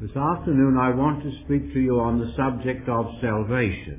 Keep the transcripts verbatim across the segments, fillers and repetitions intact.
This afternoon I want to speak to you on the subject of salvation.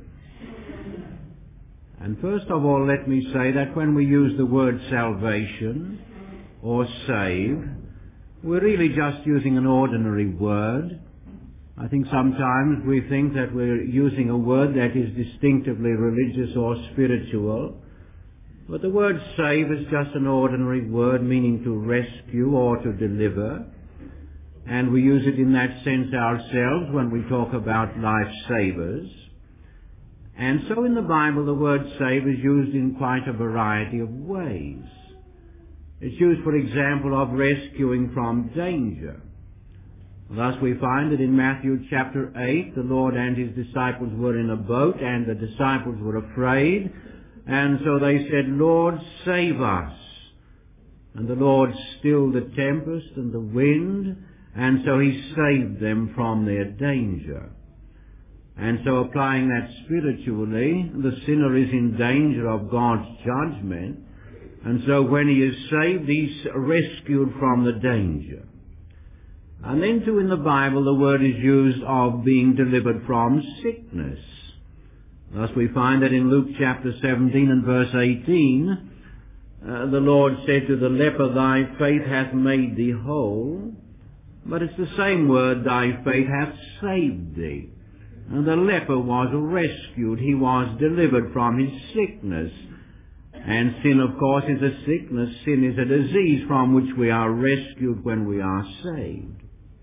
And first of all, let me say that when we use the word salvation or save, we're really just using an ordinary word. I think sometimes we think that we're using a word that is distinctively religious or spiritual, but the word save is just an ordinary word meaning to rescue or to deliver, and we use it in that sense ourselves when we talk about lifesavers. And so in the Bible the word save is used in quite a variety of ways. It's used, for example, of rescuing from danger. Thus we find that in Matthew chapter eight, the Lord and His disciples were in a boat, and the disciples were afraid, and so they said, "Lord, save us." And the Lord stilled the tempest and the wind, and so He saved them from their danger. And so applying that spiritually, the sinner is in danger of God's judgment, and so when he is saved, he's rescued from the danger. And then too in the Bible the word is used of being delivered from sickness. Thus we find that in Luke chapter seventeen and verse eighteen, uh, the Lord said to the leper, "Thy faith hath made thee whole." But it's the same word, "thy faith hath saved thee." And the leper was rescued. He was delivered from his sickness. And sin, of course, is a sickness. Sin is a disease from which we are rescued when we are saved.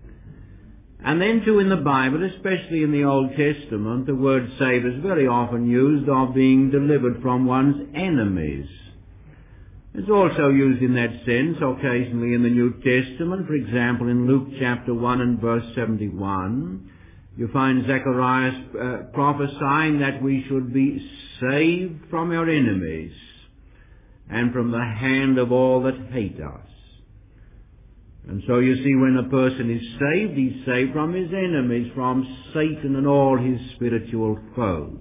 And then too in the Bible, especially in the Old Testament, the word save is very often used of being delivered from one's enemies. It's also used in that sense occasionally in the New Testament. For example, in Luke chapter one and verse seventy-one, you find Zechariah uh, prophesying that we should be saved from our enemies and from the hand of all that hate us. And so you see, when a person is saved, he's saved from his enemies, from Satan and all his spiritual foes.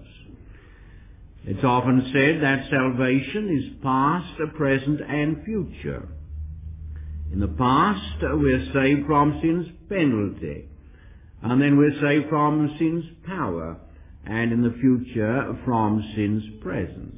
It's often said that salvation is past, present, and future. In the past, we're saved from sin's penalty, and then we're saved from sin's power, and in the future from sin's presence.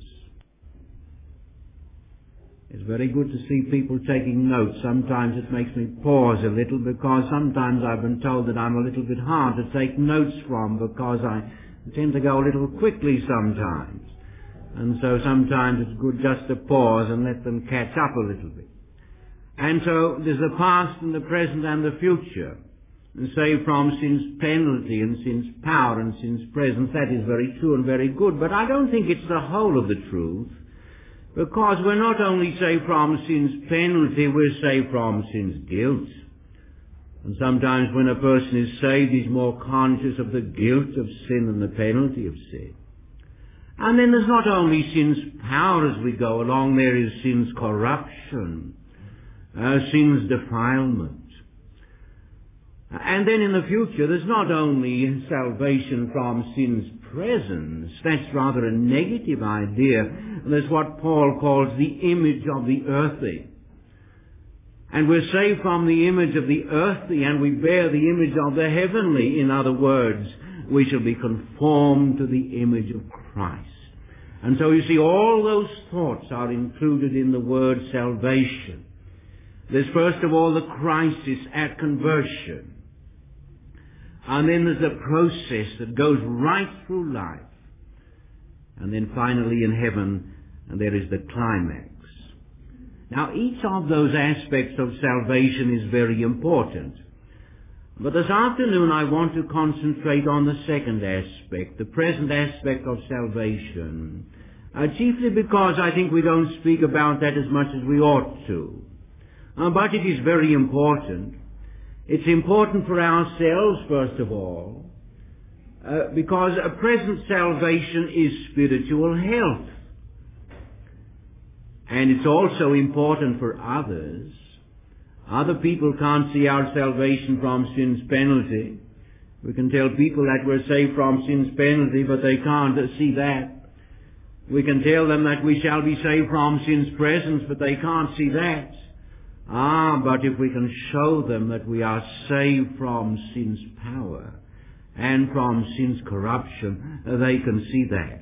It's very good to see people taking notes. Sometimes it makes me pause a little, because sometimes I've been told that I'm a little bit hard to take notes from, because I tend to go a little quickly sometimes. And so sometimes it's good just to pause and let them catch up a little bit. And so there's the past and the present and the future. And saved from sin's penalty and sin's power and sin's presence. That is very true and very good. But I don't think it's the whole of the truth. Because we're not only saved from sin's penalty, we're saved from sin's guilt. And sometimes when a person is saved, he's more conscious of the guilt of sin and the penalty of sin. And then there's not only sin's power as we go along, there is sin's corruption, uh, sin's defilement. And then in the future, there's not only salvation from sin's presence. That's rather a negative idea. There's what Paul calls the image of the earthy. And we're saved from the image of the earthly, and we bear the image of the heavenly. In other words, we shall be conformed to the image of Christ. And so you see, all those thoughts are included in the word salvation. There's first of all the crisis at conversion. And then there's a process that goes right through life. And then finally in heaven, there is the climax. Now each of those aspects of salvation is very important. But this afternoon I want to concentrate on the second aspect, the present aspect of salvation. Uh, chiefly because I think we don't speak about that as much as we ought to. Uh, but it is very important. It's important for ourselves, first of all, uh, because a present salvation is spiritual health. And it's also important for others. Other people can't see our salvation from sin's penalty. We can tell people that we're saved from sin's penalty, but they can't see that. We can tell them that we shall be saved from sin's presence, but they can't see that. Ah, but if we can show them that we are saved from sin's power and from sin's corruption, they can see that.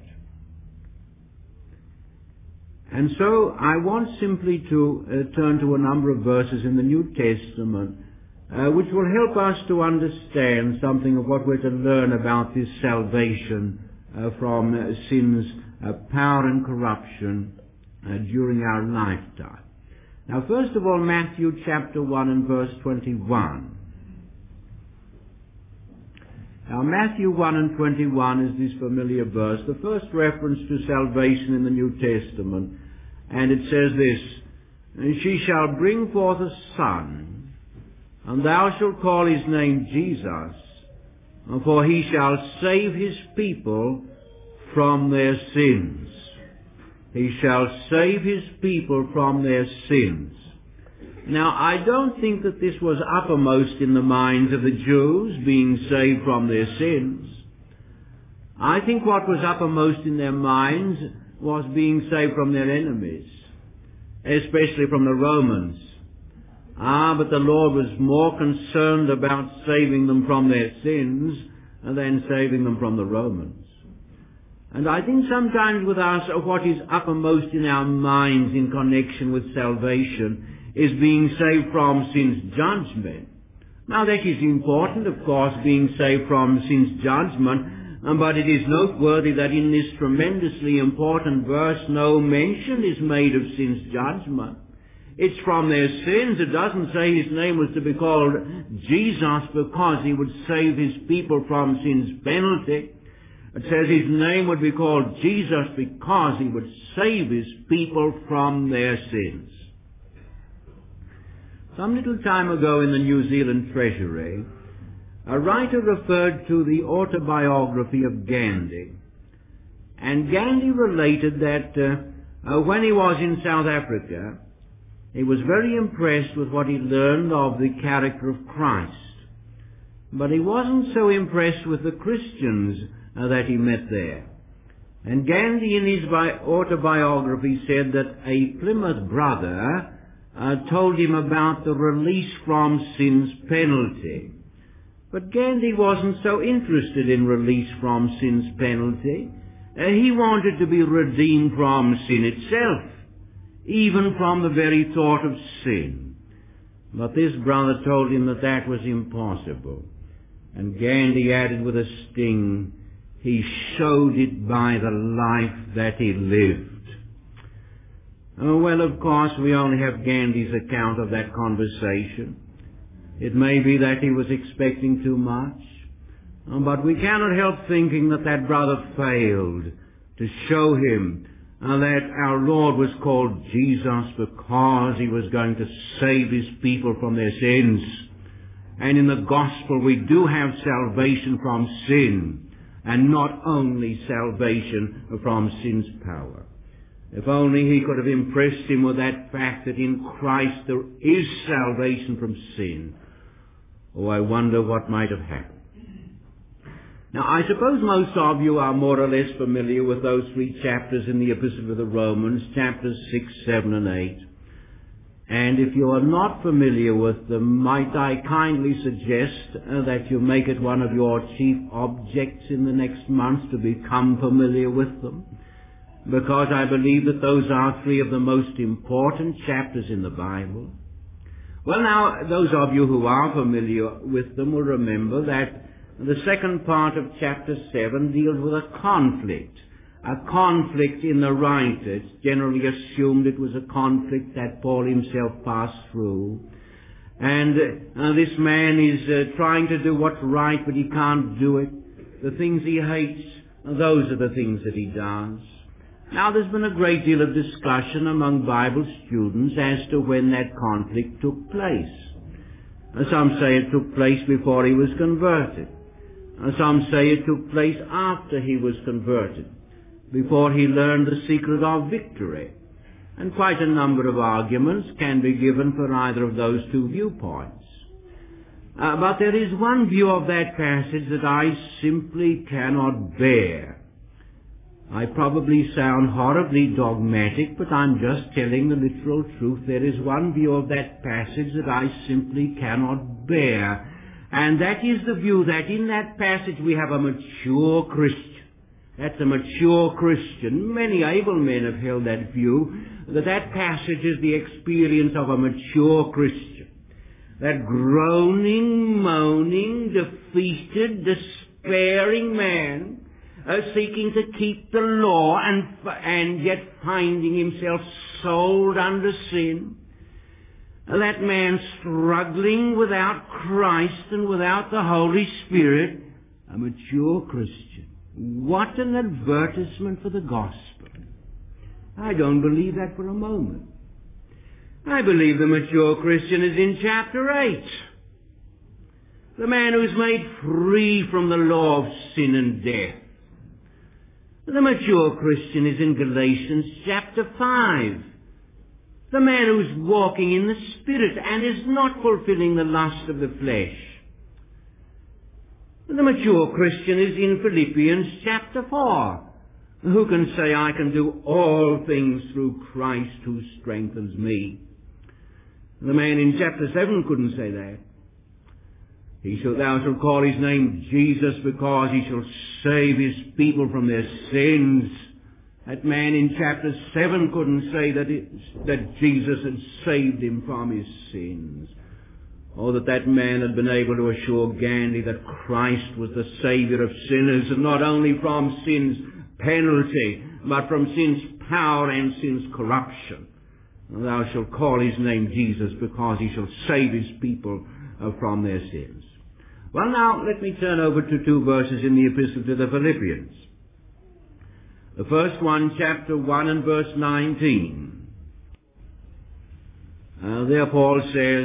And so I want simply to uh, turn to a number of verses in the New Testament uh, which will help us to understand something of what we're to learn about this salvation uh, from uh, sin's uh, power and corruption uh, during our lifetime. Now, first of all, Matthew chapter one and verse twenty-one. Now, Matthew one and twenty-one is this familiar verse, the first reference to salvation in the New Testament. And it says this, "And she shall bring forth a son, and thou shalt call his name Jesus, for he shall save his people from their sins." He shall save his people from their sins. Now, I don't think that this was uppermost in the minds of the Jews, being saved from their sins. I think what was uppermost in their minds was being saved from their enemies, especially from the Romans. Ah, but the Lord was more concerned about saving them from their sins than saving them from the Romans. And I think sometimes with us, what is uppermost in our minds in connection with salvation is being saved from sin's judgment. Now that is important, of course, being saved from sin's judgment, but it is noteworthy that in this tremendously important verse no mention is made of sin's judgment. It's from their sins. It doesn't say his name was to be called Jesus because he would save his people from sin's penalty. It says his name would be called Jesus because he would save his people from their sins. Some little time ago in the New Zealand Treasury, a writer referred to the autobiography of Gandhi. And Gandhi related that uh, uh, when he was in South Africa, he was very impressed with what he learned of the character of Christ. But he wasn't so impressed with the Christians uh, that he met there. And Gandhi in his bi- autobiography said that a Plymouth brother uh, told him about the release from sin's penalty. But Gandhi wasn't so interested in release from sin's penalty. Uh, he wanted to be redeemed from sin itself, even from the very thought of sin. But this brother told him that that was impossible. And Gandhi added with a sting, he showed it by the life that he lived. Oh, well, of course, we only have Gandhi's account of that conversation. It may be that he was expecting too much, but we cannot help thinking that that brother failed to show him uh, that our Lord was called Jesus because he was going to save his people from their sins. And in the gospel we do have salvation from sin, and not only salvation from sin's power. If only he could have impressed him with that fact that in Christ there is salvation from sin. Oh, I wonder what might have happened. Now, I suppose most of you are more or less familiar with those three chapters in the Epistle to the Romans, chapters six, seven, and eight. And if you are not familiar with them, might I kindly suggest uh, that you make it one of your chief objects in the next months to become familiar with them? Because I believe that those are three of the most important chapters in the Bible. Well, now, those of you who are familiar with them will remember that the second part of chapter seven deals with a conflict. A conflict in the writer. It's generally assumed it was a conflict that Paul himself passed through. And uh, this man is uh, trying to do what's right, but he can't do it. The things he hates, those are the things that he does. Now, there's been a great deal of discussion among Bible students as to when that conflict took place. Some say it took place before he was converted. Some say it took place after he was converted, before he learned the secret of victory. And quite a number of arguments can be given for either of those two viewpoints. Uh, but there is one view of that passage that I simply cannot bear. I probably sound horribly dogmatic, but I'm just telling the literal truth. There is one view of that passage that I simply cannot bear, and that is the view that in that passage we have a mature Christian. That's a mature Christian. Many able men have held that view, that that passage is the experience of a mature Christian. That groaning, moaning, defeated, despairing man, Uh, seeking to keep the law and, and yet finding himself sold under sin. Uh, that man struggling without Christ and without the Holy Spirit, a mature Christian. What an advertisement for the gospel. I don't believe that for a moment. I believe the mature Christian is in chapter eight. The man who's made free from the law of sin and death. The mature Christian is in Galatians chapter five. The man who's walking in the Spirit and is not fulfilling the lust of the flesh. The mature Christian is in Philippians chapter four. Who can say, I can do all things through Christ who strengthens me? The man in chapter seven couldn't say that. He shall, thou shalt call his name Jesus, because he shall save his people from their sins. That man in chapter seven couldn't say that, it, that Jesus had saved him from his sins. Or that that man had been able to assure Gandhi that Christ was the Saviour of sinners, and not only from sin's penalty, but from sin's power and sin's corruption. And thou shalt call his name Jesus, because he shall save his people uh, from their sins. Well, now, let me turn over to two verses in the Epistle to the Philippians. The first one, chapter one and verse nineteen. Uh, there Paul says,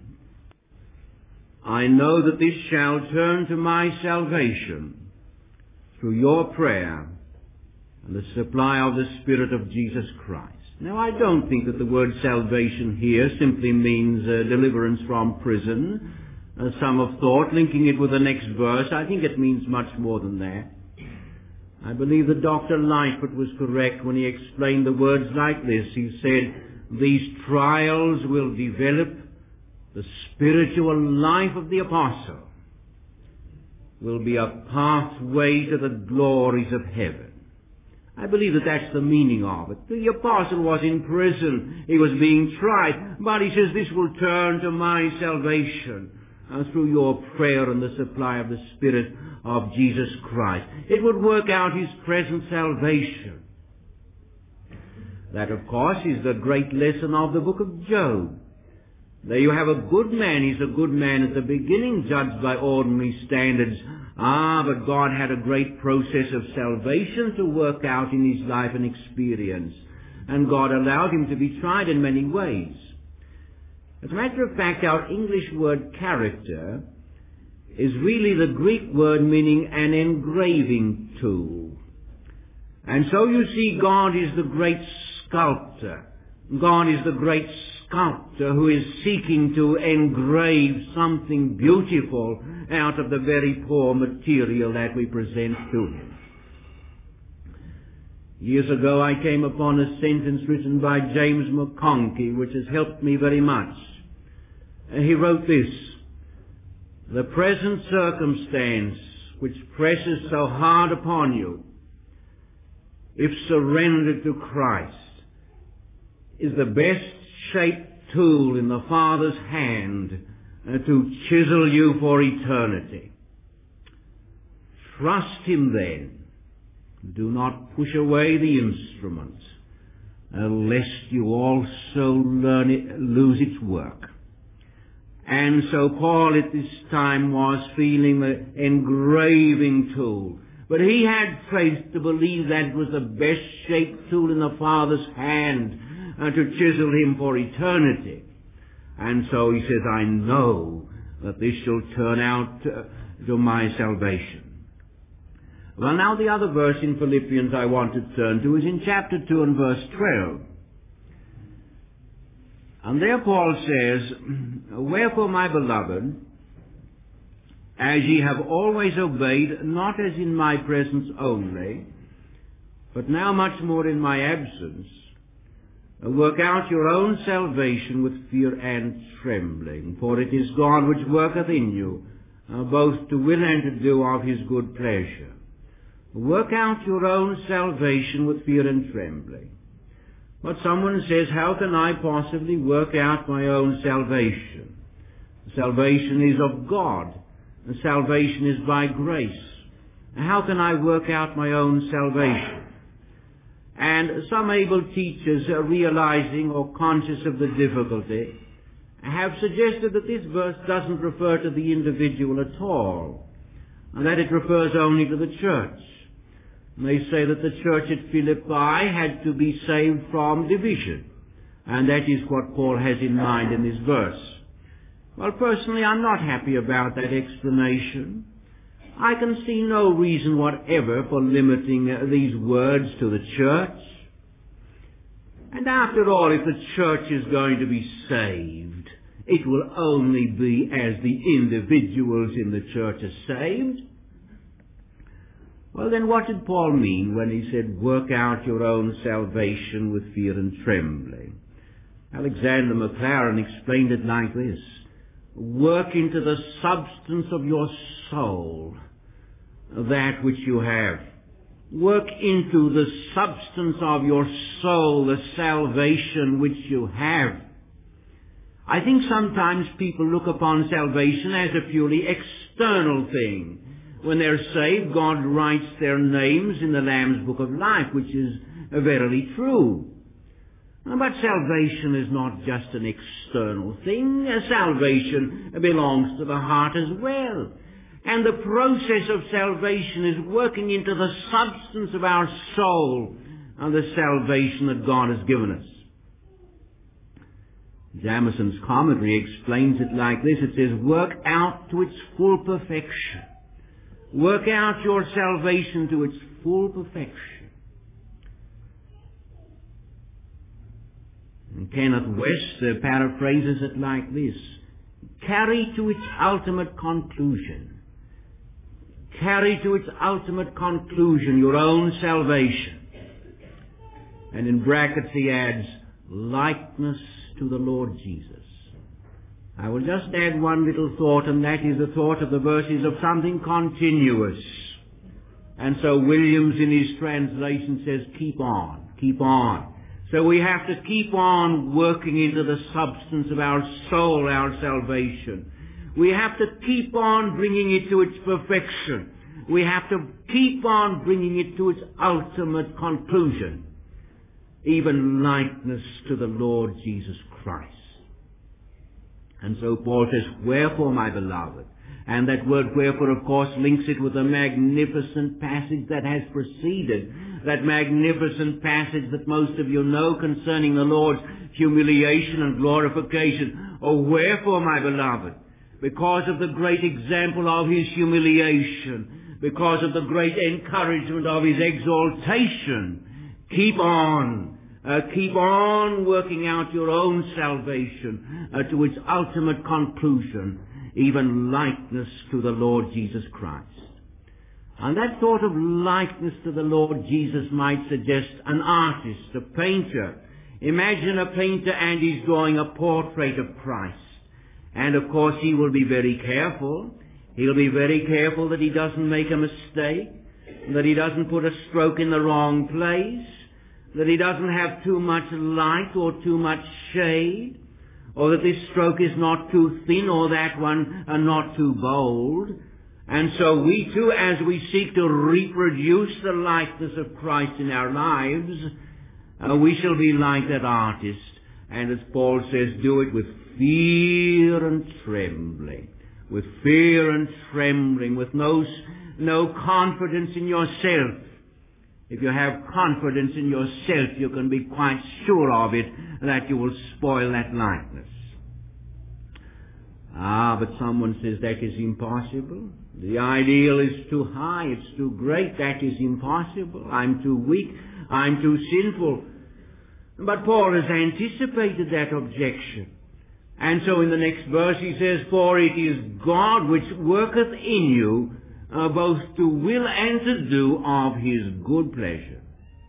I know that this shall turn to my salvation through your prayer and the supply of the Spirit of Jesus Christ. Now, I don't think that the word salvation here simply means uh, deliverance from prison. Uh, some have thought, linking it with the next verse. I think it means much more than that. I believe that Doctor Lightfoot was correct when he explained the words like this. He said, these trials will develop the spiritual life of the apostle, will be a pathway to the glories of heaven. I believe that that's the meaning of it. The apostle was in prison. He was being tried. But he says, this will turn to my salvation uh, through your prayer and the supply of the Spirit of Jesus Christ. It would work out his present salvation. That, of course, is the great lesson of the book of Job. There you have a good man. He's a good man at the beginning, judged by ordinary standards. Ah, but God had a great process of salvation to work out in his life and experience. And God allowed him to be tried in many ways. As a matter of fact, our English word character is really the Greek word meaning an engraving tool. And so you see, God is the great sculptor. God is the great sculptor who is seeking to engrave something beautiful out of the very poor material that we present to him. Years ago I came upon a sentence written by James McConkie which has helped me very much. He wrote this, the present circumstance which presses so hard upon you, if surrendered to Christ, is the best shaped tool in the Father's hand uh, to chisel you for eternity. Trust him then. Do not push away the instrument, uh, lest you also learn it, lose its work. And so Paul at this time was feeling the engraving tool. But he had faith to believe that it was the best shaped tool in the Father's hand uh, to chisel him for eternity. And so he says, I know that this shall turn out uh, to my salvation. Well, now the other verse in Philippians I want to turn to is in chapter two and verse twelve. And there Paul says, wherefore, my beloved, as ye have always obeyed, not as in my presence only, but now much more in my absence, uh, work out your own salvation with fear and trembling, for it is God which worketh in you, uh, both to will and to do of his good pleasure. Work out your own salvation with fear and trembling. But someone says, how can I possibly work out my own salvation? Salvation is of God, and salvation is by grace. How can I work out my own salvation? And some able teachers, uh, realizing or conscious of the difficulty, have suggested that this verse doesn't refer to the individual at all, and that it refers only to the church. And they say that the church at Philippi had to be saved from division, and that is what Paul has in mind in this verse. Well, personally, I'm not happy about that explanation. I can see no reason whatever for limiting uh, these words to the church. And after all, if the church is going to be saved, it will only be as the individuals in the church are saved. Well, then what did Paul mean when he said, work out your own salvation with fear and trembling? Alexander Maclaren explained it like this: work into the substance of your soul that which you have. Work into the substance of your soul the salvation which you have. I think sometimes people look upon salvation as a purely external thing. When they're saved, God writes their names in the Lamb's Book of Life, which is verily true. But salvation is not just an external thing. Salvation belongs to the heart as well. And the process of salvation is working into the substance of our soul and the salvation that God has given us. Jameson's commentary explains it like this. It says, work out to its full perfection. Work out your salvation to its full perfection. And Kenneth West uh, paraphrases it like this: carry to its ultimate conclusion. Carry to its ultimate conclusion your own salvation. And in brackets he adds, likeness to the Lord Jesus. I will just add one little thought, and that is the thought of the verses of something continuous. And so Williams in his translation says, keep on, keep on. So we have to keep on working into the substance of our soul, our salvation. We have to keep on bringing it to its perfection. We have to keep on bringing it to its ultimate conclusion, even likeness to the Lord Jesus Christ. And so Paul says, wherefore, my beloved, and that word wherefore, of course, links it with a magnificent passage that has preceded, that magnificent passage that most of you know concerning the Lord's humiliation and glorification. Oh, wherefore, my beloved, because of the great example of his humiliation, because of the great encouragement of his exaltation, keep on. Uh, keep on working out your own salvation uh, to its ultimate conclusion, even likeness to the Lord Jesus Christ. And that thought of likeness to the Lord Jesus might suggest an artist, a painter. Imagine a painter and he's drawing a portrait of Christ. And of course he will be very careful. He'll be very careful that he doesn't make a mistake, that he doesn't put a stroke in the wrong place, that he doesn't have too much light or too much shade, or that this stroke is not too thin or that one uh, not too bold. And so we too, as we seek to reproduce the likeness of Christ in our lives, uh, we shall be like that artist. And as Paul says, do it with fear and trembling. With fear and trembling, with no, no confidence in yourself. If you have confidence in yourself, you can be quite sure of it, that you will spoil that likeness. Ah, but someone says that is impossible. The ideal is too high, it's too great, that is impossible. I'm too weak, I'm too sinful. But Paul has anticipated that objection. And so in the next verse he says, for it is God which worketh in you, Uh, both to will and to do of his good pleasure.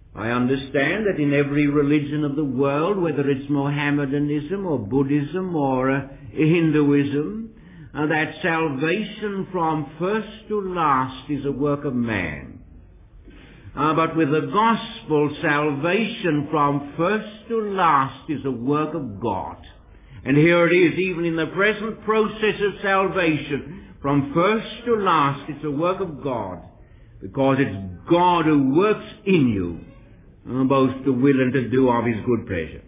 I understand that in every religion of the world, whether it's Mohammedanism or Buddhism or uh, Hinduism, uh, that salvation from first to last is a work of man. Uh, but with the gospel, salvation from first to last is a work of God. And here it is, even in the present process of salvation, from first to last, it's a work of God, because it's God who works in you, uh, both to will and to do of His good pleasure.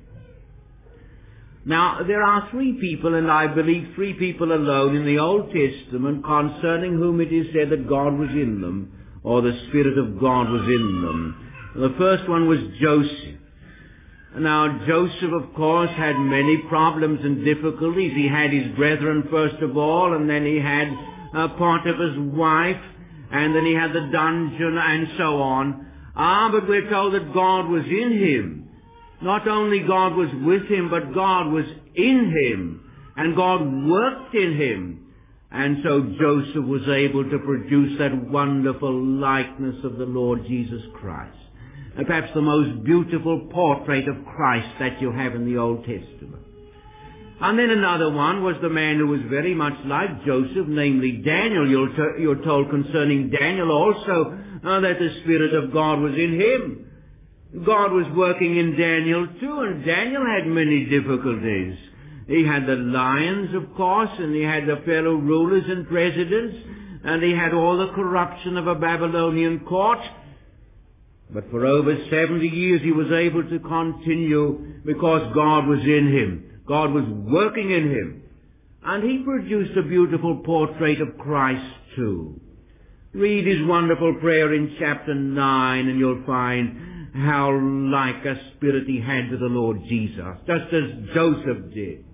Now, there are three people, and I believe three people alone in the Old Testament, concerning whom it is said that God was in them, or the Spirit of God was in them. The first one was Joseph. Now, Joseph, of course, had many problems and difficulties. He had his brethren, first of all, and then he had uh, Potiphar's wife, and then he had the dungeon, and so on. Ah, but we're told that God was in him. Not only God was with him, but God was in him, and God worked in him. And so Joseph was able to produce that wonderful likeness of the Lord Jesus Christ. And perhaps the most beautiful portrait of Christ that you have in the Old Testament. And then another one was the man who was very much like Joseph, namely Daniel. You're, t- you're told concerning Daniel also uh, that the Spirit of God was in him. God was working in Daniel too, and Daniel had many difficulties. He had the lions, of course, and he had the fellow rulers and presidents, and he had all the corruption of a Babylonian court. But for over seventy years he was able to continue because God was in him. God was working in him. And he produced a beautiful portrait of Christ too. Read his wonderful prayer in chapter nine, and you'll find how like a spirit he had to the Lord Jesus, just as Joseph did.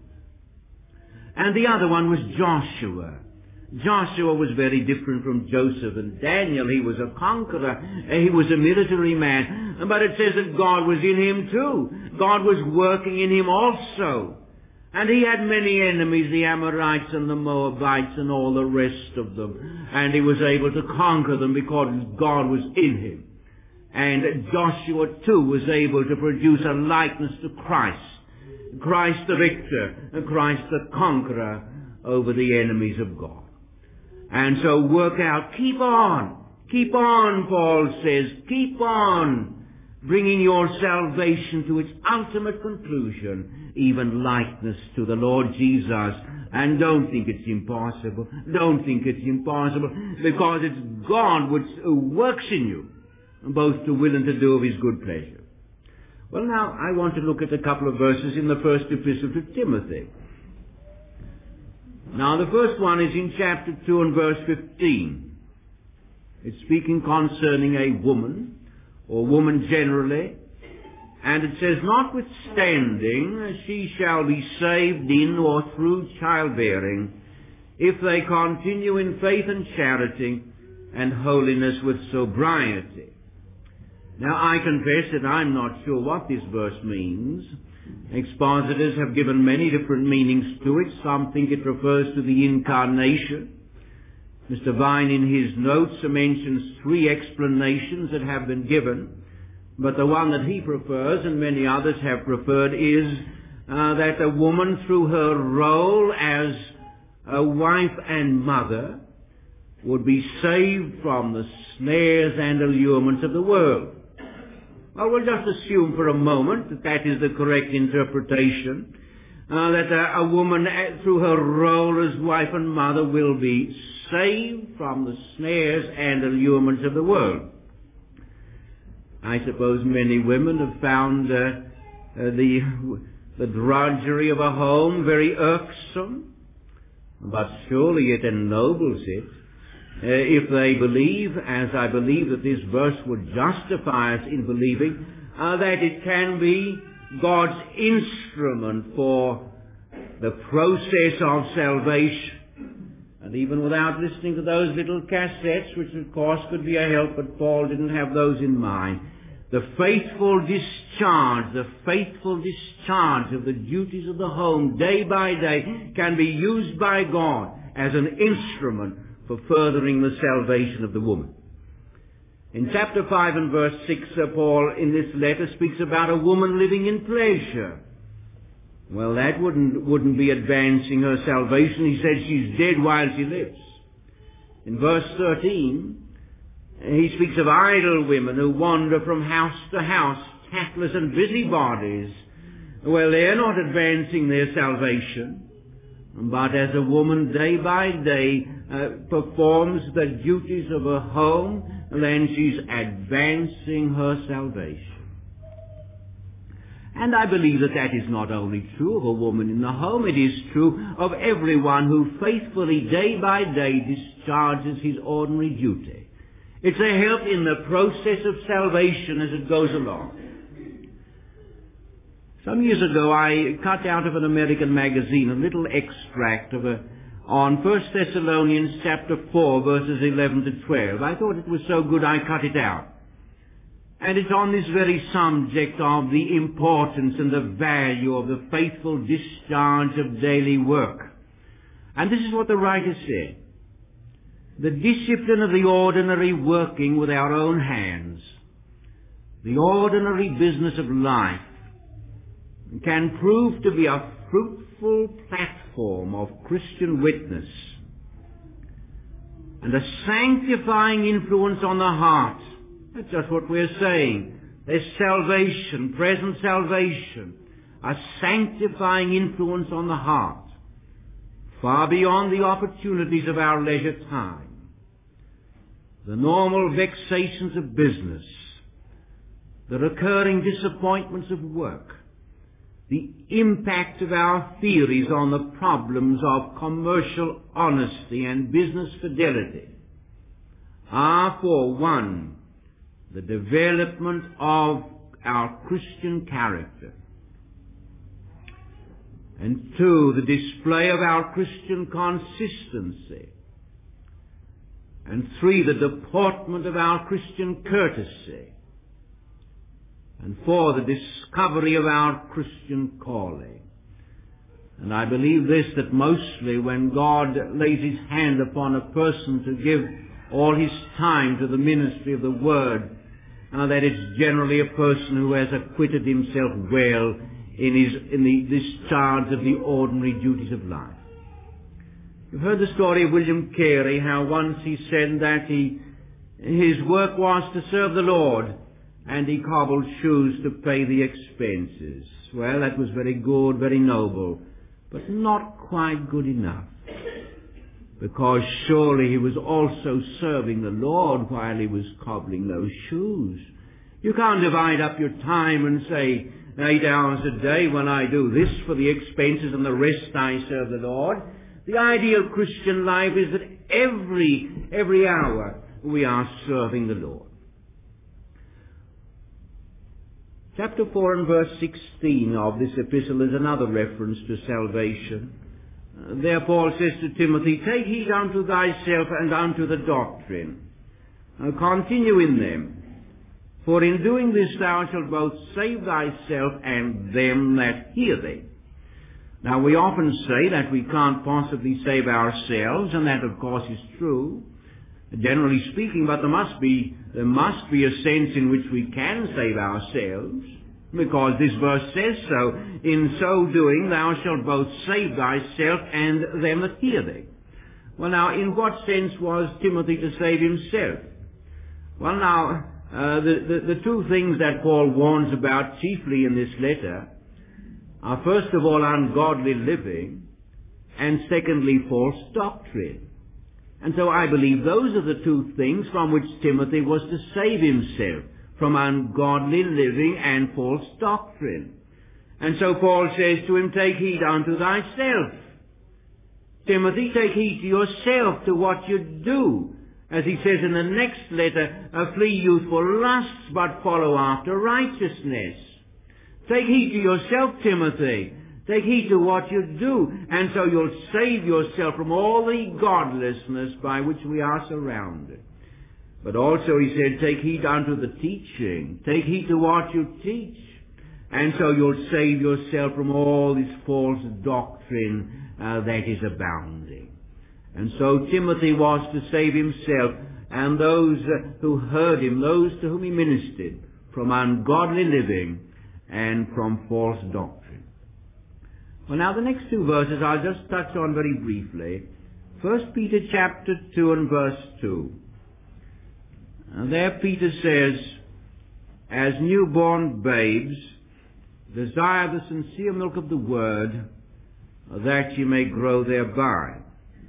And the other one was Joshua. Joshua was very different from Joseph and Daniel. He was a conqueror. He was a military man. But it says that God was in him too. God was working in him also. And he had many enemies, the Amorites and the Moabites and all the rest of them. And he was able to conquer them because God was in him. And Joshua too was able to produce a likeness to Christ. Christ the victor, and Christ the conqueror over the enemies of God. And so work out, keep on, keep on, Paul says, keep on bringing your salvation to its ultimate conclusion, even likeness to the Lord Jesus. And don't think it's impossible. Don't think it's impossible, because it's God which works in you, both to will and to do of His good pleasure. Well, now, I want to look at a couple of verses in the first epistle to Timothy. Now, the first one is in chapter two and verse fifteen. It's speaking concerning a woman, or woman generally, and it says, notwithstanding, she shall be saved in or through childbearing, if they continue in faith and charity and holiness with sobriety. Now, I confess that I'm not sure what this verse means. Expositors have given many different meanings to it. Some think it refers to the incarnation. Mister Vine, in his notes, mentions three explanations that have been given. But the one that he prefers, and many others have preferred, is uh, that a woman, through her role as a wife and mother, would be saved from the snares and allurements of the world. Well, we'll just assume for a moment that that is the correct interpretation, uh, that a, a woman, uh, through her role as wife and mother, will be saved from the snares and allurements of the world. I suppose many women have found uh, uh, the, the drudgery of a home very irksome, but surely it ennobles it. Uh, if they believe, as I believe that this verse would justify us in believing, uh, that it can be God's instrument for the process of salvation. And even without listening to those little cassettes, which of course could be a help, but Paul didn't have those in mind, the faithful discharge, the faithful discharge of the duties of the home day by day can be used by God as an instrument for furthering the salvation of the woman. In chapter five and verse six, uh, Paul in this letter speaks about a woman living in pleasure. Well, that wouldn't, wouldn't be advancing her salvation. He says she's dead while she lives. In verse thirteen, he speaks of idle women who wander from house to house, tactless and busybodies. Well, they're not advancing their salvation, but as a woman day by day uh, performs the duties of her home, then she's advancing her salvation. And I believe that that is not only true of a woman in the home, it is true of everyone who faithfully day by day discharges his ordinary duty. It's a help in the process of salvation as it goes along. Some years ago I cut out of an American magazine a little extract of a, on First Thessalonians chapter four verses eleven to twelve. I thought it was so good I cut it out. And it's on this very subject of the importance and the value of the faithful discharge of daily work. And this is what the writer said. The discipline of the ordinary working with our own hands, the ordinary business of life, can prove to be a fruitful platform of Christian witness and a sanctifying influence on the heart. That's just what we're saying. There's salvation, present salvation, a sanctifying influence on the heart, far beyond the opportunities of our leisure time. The normal vexations of business, the recurring disappointments of work, the impact of our theories on the problems of commercial honesty and business fidelity are, for one, the development of our Christian character, and two, the display of our Christian consistency, and three, the deportment of our Christian courtesy, and four, the discovery of our Christian calling. And I believe this, that mostly when God lays His hand upon a person to give all his time to the ministry of the Word, uh, that it's generally a person who has acquitted himself well in, his, in the discharge of the ordinary duties of life. You've heard the story of William Carey, how once he said that he, his work was to serve the Lord, and he cobbled shoes to pay the expenses. Well, that was very good, very noble, but not quite good enough, because surely he was also serving the Lord while he was cobbling those shoes. You can't divide up your time and say, eight hours a day when I do this for the expenses and the rest I serve the Lord. The ideal Christian life is that every, every hour we are serving the Lord. Chapter four and verse sixteen of this epistle is another reference to salvation. Uh, there Paul says to Timothy, take heed unto thyself and unto the doctrine. Uh, continue in them. For in doing this thou shalt both save thyself and them that hear thee. Now we often say that we can't possibly save ourselves, and that of course is true, generally speaking, but there must be, there must be a sense in which we can save ourselves, because this verse says so. In so doing thou shalt both save thyself and them that hear thee. Well now, in what sense was Timothy to save himself? Well now, uh, the, the, the two things that Paul warns about chiefly in this letter are first of all ungodly living, and secondly false doctrine. And so I believe those are the two things from which Timothy was to save himself, from ungodly living and false doctrine. And so Paul says to him, take heed unto thyself. Timothy, take heed to yourself, to what you do. As he says in the next letter, uh, flee youthful lusts, but follow after righteousness. Take heed to yourself, Timothy. Take heed to what you do, and so you'll save yourself from all the godlessness by which we are surrounded. But also he said, take heed unto the teaching. Take heed to what you teach, and so you'll save yourself from all this false doctrine uh, that is abounding. And so Timothy was to save himself and those uh, who heard him, those to whom he ministered, from ungodly living and from false doctrine. Well, now the next two verses I'll just touch on very briefly. First Peter chapter two and verse two. And there Peter says, as newborn babes, desire the sincere milk of the word, that ye may grow thereby.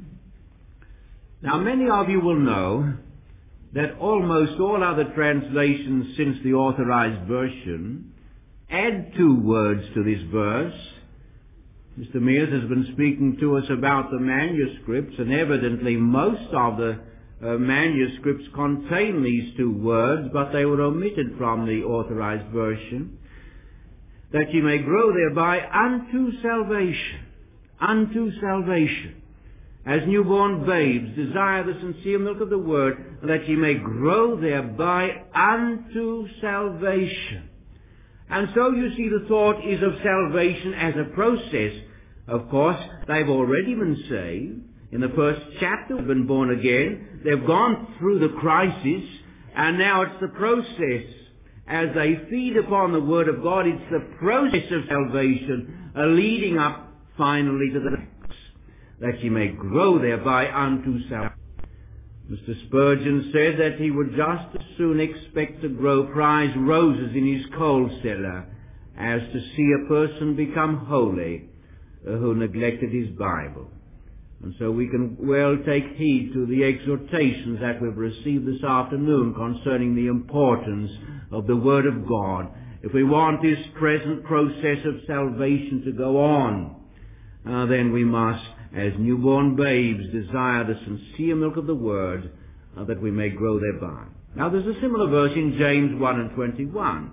Now many of you will know that almost all other translations since the Authorized Version add two words to this verse. Mister Mears has been speaking to us about the manuscripts, and evidently most of the uh, manuscripts contain these two words, but they were omitted from the Authorized Version. That ye may grow thereby unto salvation. Unto salvation. As newborn babes, desire the sincere milk of the word, that ye may grow thereby unto salvation. And so you see the thought is of salvation as a process. Of course, they've already been saved. In the first chapter, they've been born again. They've gone through the crisis, and now it's the process. As they feed upon the Word of God, it's the process of salvation, uh, leading up finally to the next, that ye may grow thereby unto salvation. Mister Spurgeon said that he would just as soon expect to grow prize roses in his coal cellar as to see a person become holy uh, who neglected his Bible. And so we can well take heed to the exhortations that we've received this afternoon concerning the importance of the Word of God. If we want this present process of salvation to go on, uh, then we must, as newborn babes, desire the sincere milk of the Word, uh, that we may grow thereby. Now there's a similar verse in James one and twenty-one,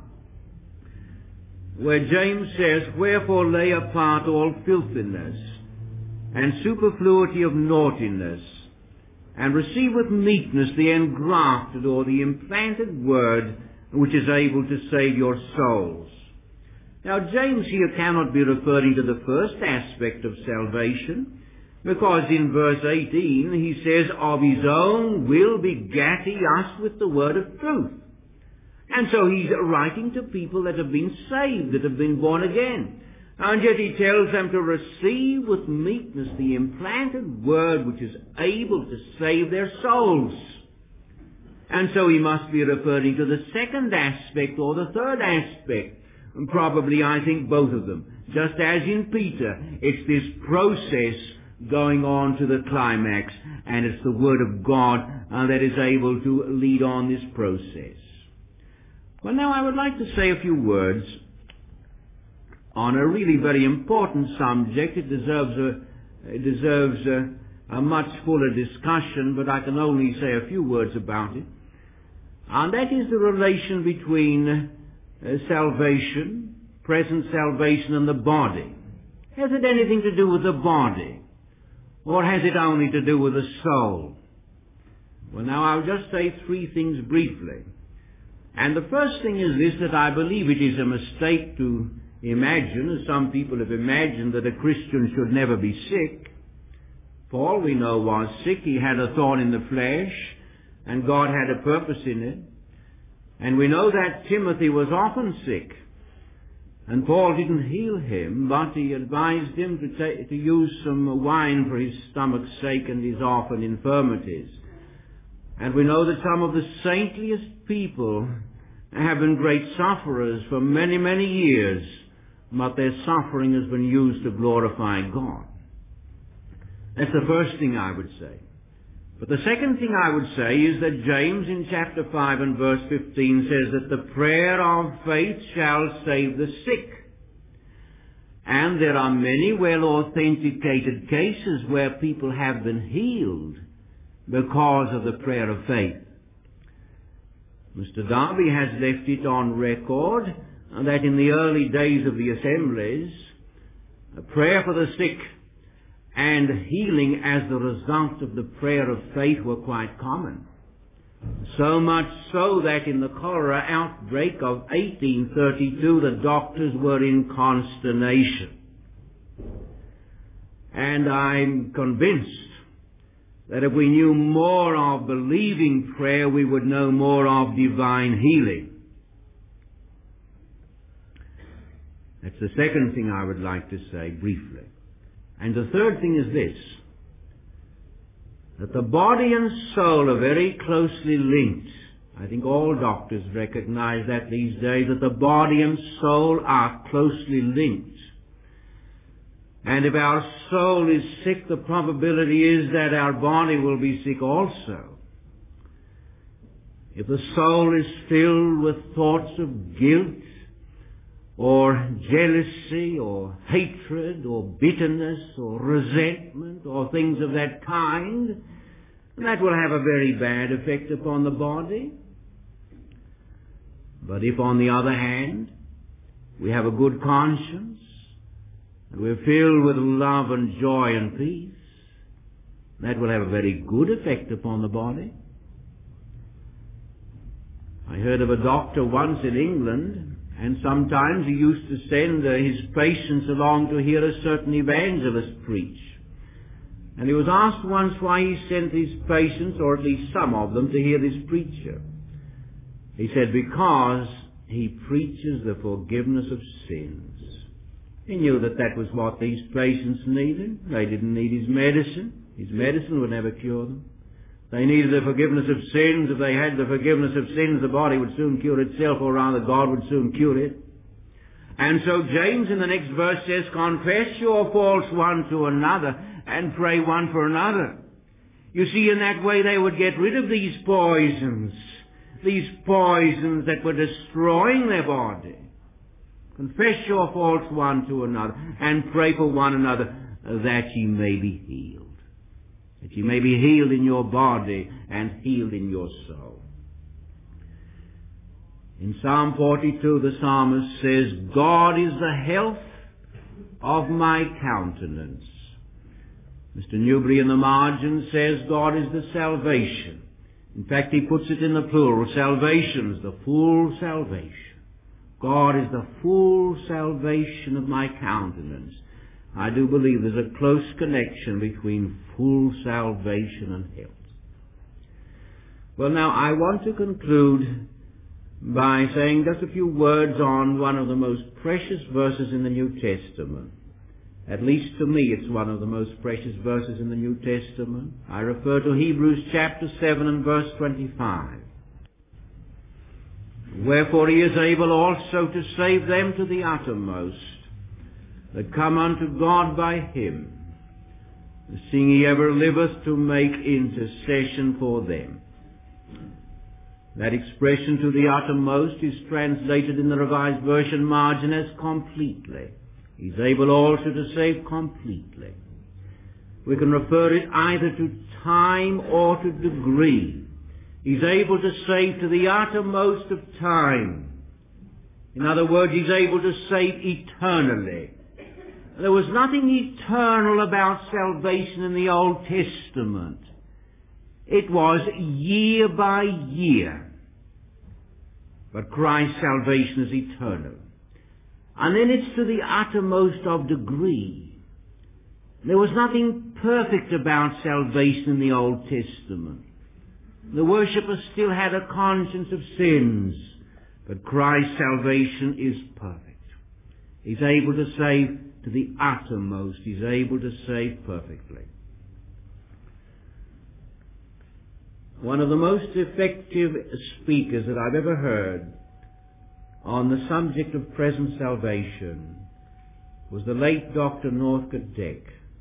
where James says, wherefore lay apart all filthiness, and superfluity of naughtiness, and receive with meekness the engrafted or the implanted word, which is able to save your souls. Now James here cannot be referring to the first aspect of salvation, because in verse eighteen he says, of his own will begat he us with the word of truth. And so he's writing to people that have been saved, that have been born again. And yet he tells them to receive with meekness the implanted word which is able to save their souls. And so he must be referring to the second aspect or the third aspect. And probably, I think, both of them. Just as in Peter, it's this process going on to the climax, and it's the Word of God uh, that is able to lead on this process. Well, now I would like to say a few words on a really very important subject. It deserves a, it deserves a, a much fuller discussion, but I can only say a few words about it. And that is the relation between uh, salvation, present salvation, and the body. Has it anything to do with the body? Or has it only to do with the soul? Well, now I'll just say three things briefly. And the first thing is this, that I believe it is a mistake to imagine, as some people have imagined, that a Christian should never be sick. Paul, we know, was sick. He had a thorn in the flesh, and God had a purpose in it. And we know that Timothy was often sick, and Paul didn't heal him, but he advised him to, take, to use some wine for his stomach's sake and his often infirmities. And we know that some of the saintliest people have been great sufferers for many, many years, but their suffering has been used to glorify God. That's the first thing I would say. But the second thing I would say is that James in chapter five and verse fifteen says that the prayer of faith shall save the sick. And there are many well-authenticated cases where people have been healed because of the prayer of faith. Mister Darby has left it on record that in the early days of the assemblies, a prayer for the sick and healing as the result of the prayer of faith were quite common. So much so that in the cholera outbreak of eighteen thirty-two, the doctors were in consternation. And I'm convinced that if we knew more of believing prayer, we would know more of divine healing. That's the second thing I would like to say briefly. And the third thing is this, that the body and soul are very closely linked. I think all doctors recognize that these days, that the body and soul are closely linked. And if our soul is sick, the probability is that our body will be sick also. If the soul is filled with thoughts of guilt, or jealousy, or hatred, or bitterness, or resentment, or things of that kind, that will have a very bad effect upon the body. But if, on the other hand, we have a good conscience, and we're filled with love and joy and peace, that will have a very good effect upon the body. I heard of a doctor once in England, and sometimes he used to send uh, his patients along to hear a certain evangelist preach. And he was asked once why he sent his patients, or at least some of them, to hear this preacher. He said, because he preaches the forgiveness of sins. He knew that that was what these patients needed. They didn't need his medicine. His medicine would never cure them. They needed the forgiveness of sins. If they had the forgiveness of sins, the body would soon cure itself, or rather God would soon cure it. And so James in the next verse says, confess your faults one to another and pray one for another. You see, in that way they would get rid of these poisons, these poisons that were destroying their body. Confess your faults one to another and pray for one another that ye may be healed. That you may be healed in your body and healed in your soul. In Psalm forty-two, the psalmist says, God is the health of my countenance. Mister Newbury in the margin says, God is the salvation. In fact, he puts it in the plural. Salvation is the full salvation. God is the full salvation of my countenance. I do believe there's a close connection between full salvation and health. Well, now, I want to conclude by saying just a few words on one of the most precious verses in the New Testament. At least to me, it's one of the most precious verses in the New Testament. I refer to Hebrews chapter seven and verse twenty-five. Wherefore he is able also to save them to the uttermost, that come unto God by him, seeing he ever liveth to make intercession for them. That expression, to the uttermost, is translated in the Revised Version margin as completely. He's able also to save completely. We can refer it either to time or to degree. He's able to save to the uttermost of time. In other words, he's able to save eternally. There was nothing eternal about salvation in the Old Testament. It was year by year. But Christ's salvation is eternal. And then it's to the uttermost of degree. There was nothing perfect about salvation in the Old Testament. The worshipper still had a conscience of sins, but Christ's salvation is perfect. He's able to save to the uttermost. He's able to save perfectly. One of the most effective speakers that I've ever heard on the subject of present salvation was the late Doctor Northcote Dick.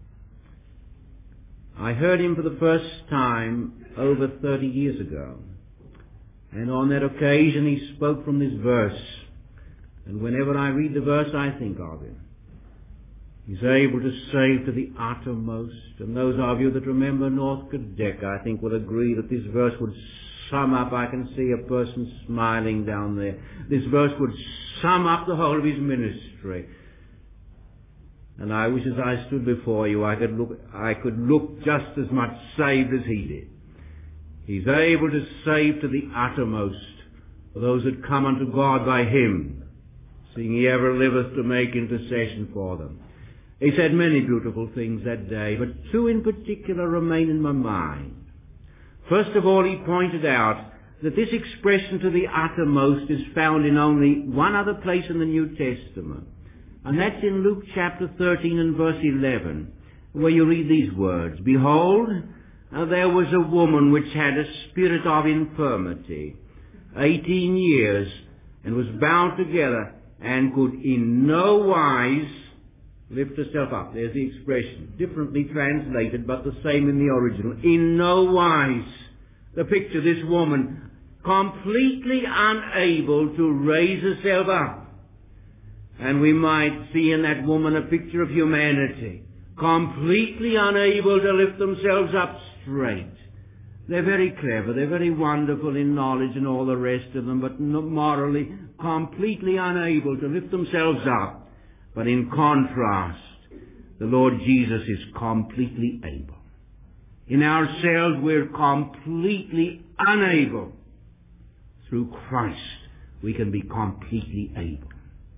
I heard him for the first time over thirty years ago. And on that occasion he spoke from this verse. And whenever I read the verse, I think of him. He's able to save to the uttermost. And those of you that remember Northcote Dick, I think, will agree that this verse would sum up. I can see a person smiling down there. This verse would sum up the whole of his ministry. And I wish as I stood before you, I could look, I could look just as much saved as he did. He's able to save to the uttermost for those that come unto God by him, seeing he ever liveth to make intercession for them. He said many beautiful things that day, but two in particular remain in my mind. First of all, he pointed out that this expression to the uttermost is found in only one other place in the New Testament, and that's in Luke chapter thirteen and verse eleven, where you read these words, "Behold, uh, there was a woman which had a spirit of infirmity, eighteen years, and was bound together, and could in no wise lift herself up." There's the expression, differently translated, but the same in the original. In no wise. The picture, this woman, completely unable to raise herself up. And we might see in that woman a picture of humanity, completely unable to lift themselves up straight. They're very clever, they're very wonderful in knowledge and all the rest of them, but morally completely unable to lift themselves up. But in contrast, the Lord Jesus is completely able. In ourselves, we're completely unable. Through Christ, we can be completely able.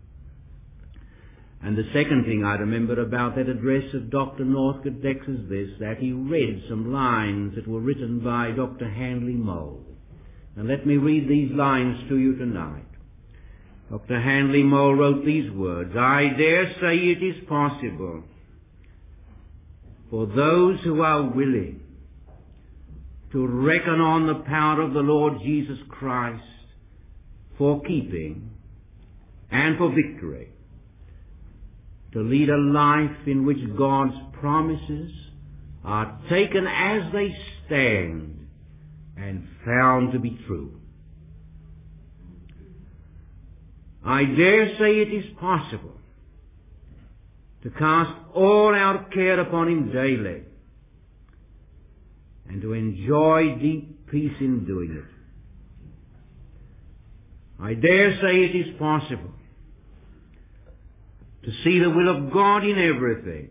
And the second thing I remember about that address of Doctor Northcote Dex is this, that he read some lines that were written by Doctor Handley Moule. And let me read these lines to you tonight. Doctor Handley Moule wrote these words, "I dare say it is possible for those who are willing to reckon on the power of the Lord Jesus Christ for keeping and for victory, to lead a life in which God's promises are taken as they stand and found to be true. I dare say it is possible to cast all our care upon Him daily and to enjoy deep peace in doing it. I dare say it is possible to see the will of God in everything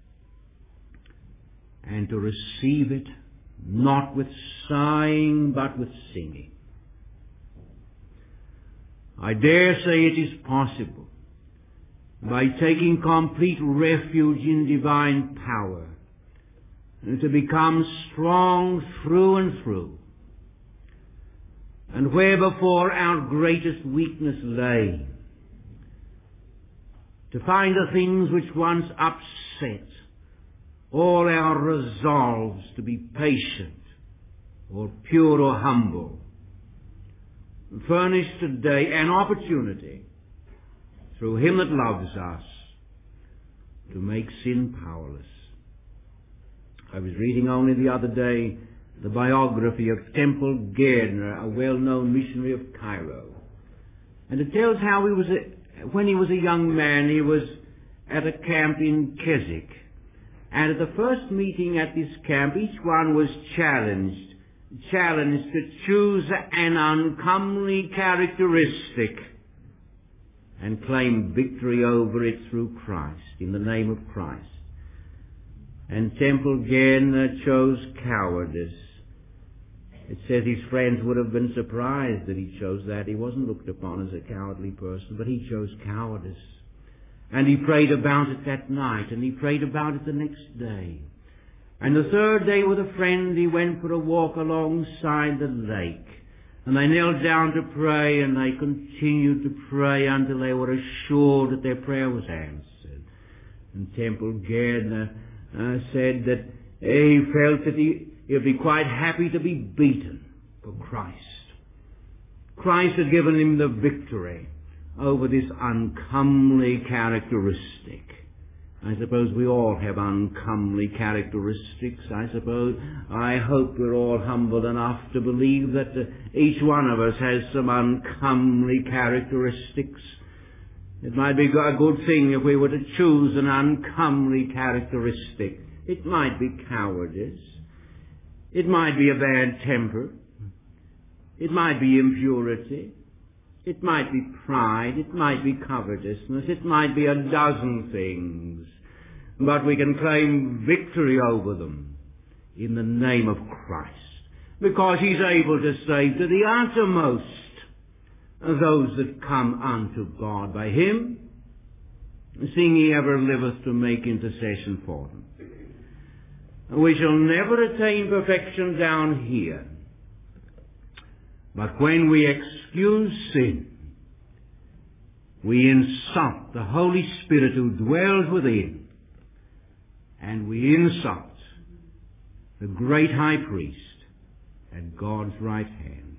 and to receive it not with sighing but with singing. I dare say it is possible, by taking complete refuge in divine power, and to become strong through and through, and where before our greatest weakness lay, to find the things which once upset all our resolves to be patient or pure or humble, furnish today an opportunity through Him that loves us to make sin powerless. I was reading only the other day the biography of Temple Gardner, a well-known missionary of Cairo. And it tells how he was, a, when he was a young man, he was at a camp in Keswick. And at the first meeting at this camp, each one was challenged, challenged to choose an uncomely characteristic and claim victory over it through Christ, in the name of Christ. And Temple Gardner chose cowardice. It says his friends would have been surprised that he chose that. He wasn't looked upon as a cowardly person, but he chose cowardice. And he prayed about it that night, and he prayed about it the next day. And the third day with a friend, he went for a walk alongside the lake. And they knelt down to pray, and they continued to pray until they were assured that their prayer was answered. And Temple Gardner uh, said that he felt that he would be quite happy to be beaten for Christ. Christ had given him the victory over this uncomely characteristic. I suppose we all have uncomely characteristics. I suppose, I hope we're all humble enough to believe that uh, each one of us has some uncomely characteristics. It might be a good thing if we were to choose an uncomely characteristic. It might be cowardice. It might be a bad temper. It might be impurity. It might be pride. It might be covetousness. It might be a dozen things. But we can claim victory over them in the name of Christ, because He's able to save to the uttermost those that come unto God by Him seeing he ever liveth to make intercession for them. We shall never attain perfection down here. But when we excuse sin, we insult the Holy Spirit who dwells within, and we insult the great high priest at God's right hand.